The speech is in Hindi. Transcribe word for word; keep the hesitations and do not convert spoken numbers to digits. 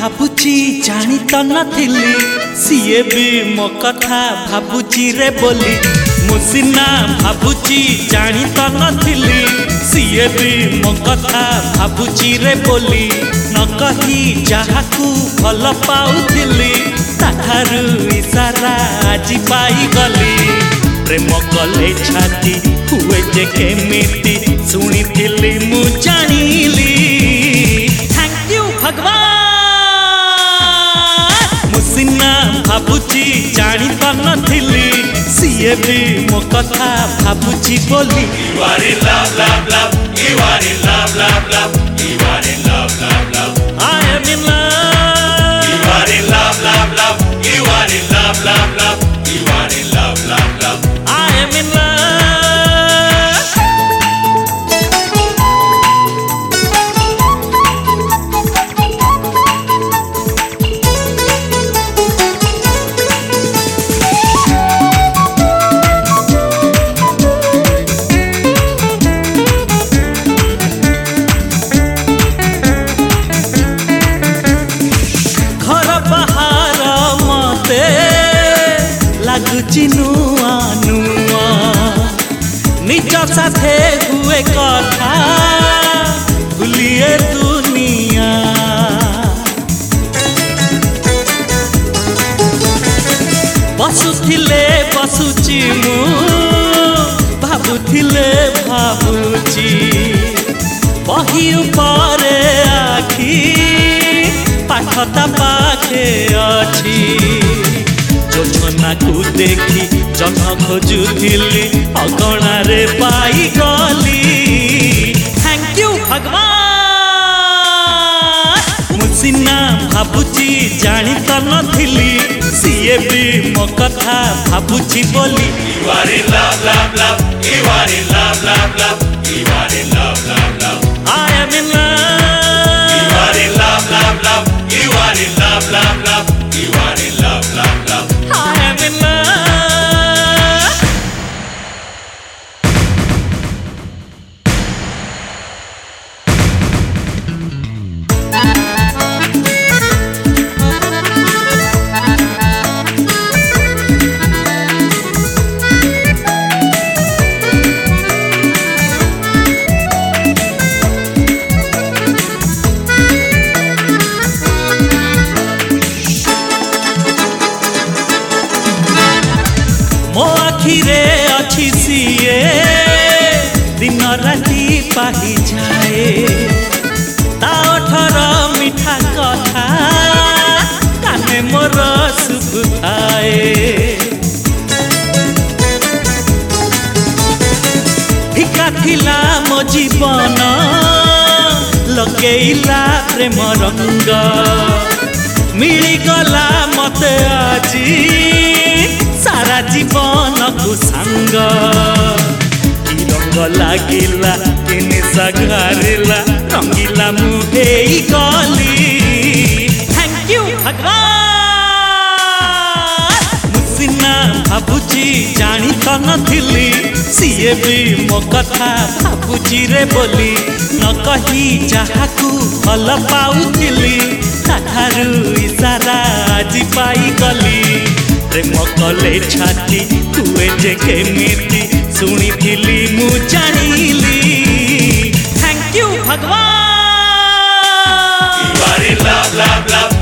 भाबुची जानी तो नथिली सीए भी मो कथा भाबुची रे बोली मुसिना भाबुची जानी तो नथिली सीए भी मो कथा भाबुची रे बोली न कही जहाकू भल पाउथिली ताठारु इशारा आज पाई गली प्रेम कले छाती हुए जे केमिति सुनिथिली मु जानिली थैंक यू भगवान मुसिना भाबुची जानी तो नथिली सीए भी मो कथा भाबुची बोली You are in love, love, love. You are in love, love, love. You are in love, love, love. I am in love. You are in love, love, love. You are in love, love, love. You are in love, love, love. I am in love. नुआ नुआ निज साथे हुए कथा भूलिए दुनिया बसुथिले बसुची मु भाबुथिले भाबुची बही उपरे आखि पाठता पाखे अछि जोछना को देखी जन खोजुथिली अगणारे पाई गली थैंक यू भगवान मुसिना भाबुची जानी तो नथिली सीए भी मो कथा भाबुची बोली You are in love, love, love. You are in love, love, love. You are in love, love, love. I am in love. You are in love, love, love. You are in love, love, love. You are in love, love, love. I am in love. मो आखिरे अच्छी सीए दिन राति पाही जाए ता अठर मिठा कथा काने मोर शुभ थाए फिका थिला मो जीवन लगेइला प्रेम रंग मिलीगला मते आजी सारा जीवन को संग की रंग लागिला कि निशा घारिला रंगीला मुहे गली थैंक यू भगवान मुसिना भाबुची जानी तो नथिली सीए भी मो कथा भाबुची रे बोली न कही जहाकू भल पाउथिली ताठारु इशारा आज पाई गली प्रेम कले छाती हुए जे केमिति सुनिथिली मु जानिली थैंक यू भगवान You are in love, love, love.